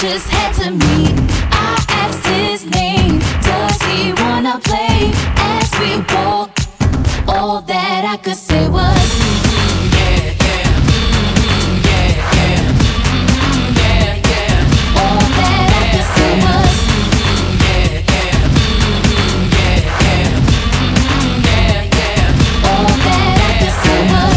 just had to meet. I asked his name, does he wanna play? As we walk, all that I could say was yeah, yeah, yeah, yeah, yeah, yeah. All that I could say was yeah, yeah, yeah, yeah, yeah, yeah. All that I could say was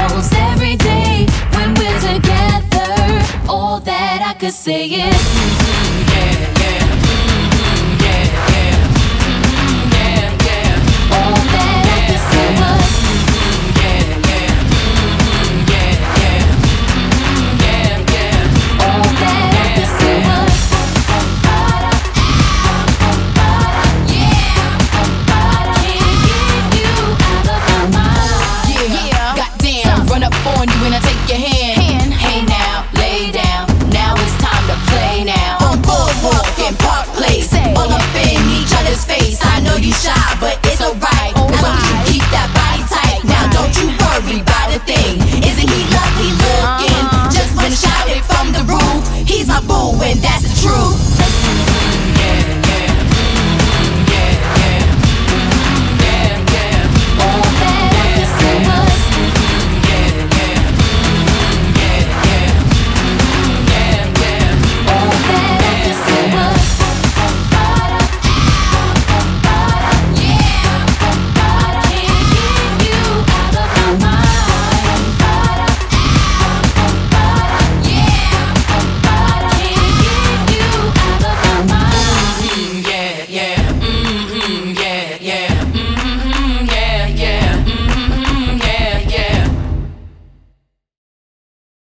almost every day when we're together. All that I could say is